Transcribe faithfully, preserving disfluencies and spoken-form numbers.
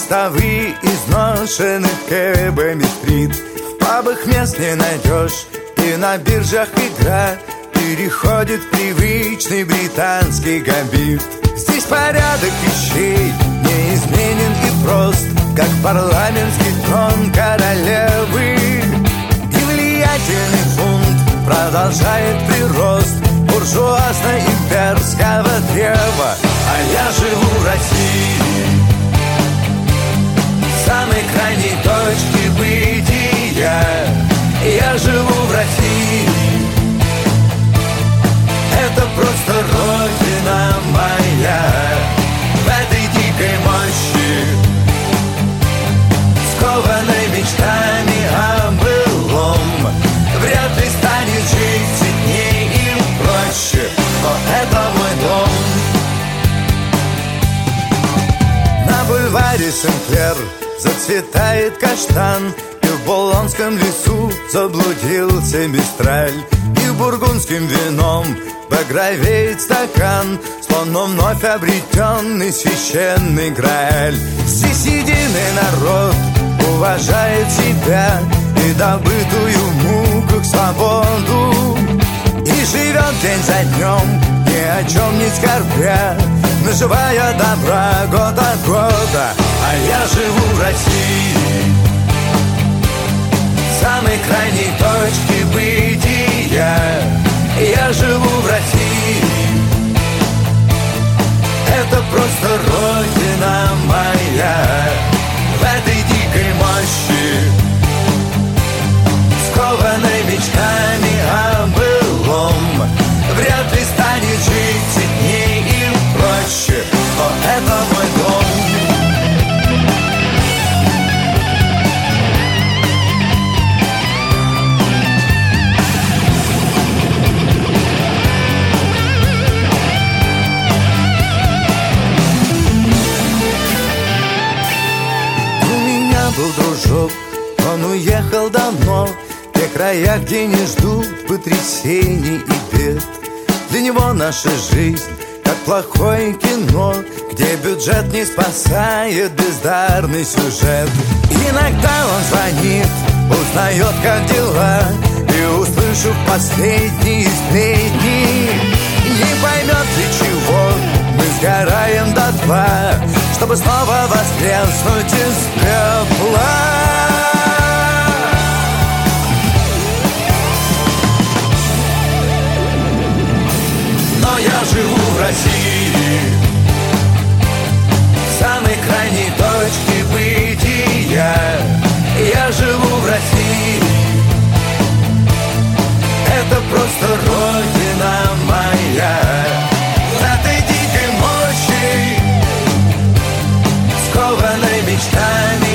мостовые изношены Кэбами-стрит. В пабах мест не найдешь, и на биржах игра переходит в привычный британский гамбит. Здесь порядок вещей неизменен и прост, как парламентский трон королевы. И влиятельный фунт продолжает прирост буржуазно-имперского древа. А я живу в России, самой крайней точки бытия. Я живу в России, это просто родина моя. В этой дикой мощи, скованной мечтами о былом, вряд ли станет жить сильнее и проще, но это мой дом. На бульваре Сен-Клер зацветает каштан, и в Булонском лесу заблудился мистраль, и бургундским вином багровеет стакан, словно вновь обретенный священный Грааль. Здесь единый народ уважает себя и добытую в муках свободу, и живет день за днем, ни о чем не скорбя, наживая добра год от года. А я живу в России, самой крайней точки бытия. Я живу в России, это просто родина моя. В этой дикой мощи, скованной мечтами о былом, вряд ли станет жить сильнее и проще, но это мой дом. Был дружок, он уехал давно, в те края, где не ждут потрясений и бед. Для него наша жизнь как плохое кино, где бюджет не спасает бездарный сюжет. Иногда он звонит, узнает, как дела, и, услышав последние сплетни, не поймет, для чего мы сгораем дотла, чтобы снова воскреснуть из пепла. Но я живу в России, самой крайней точке бытия. Я живу в России, это просто родина моя. В этой дикой мощи, скованной мечтами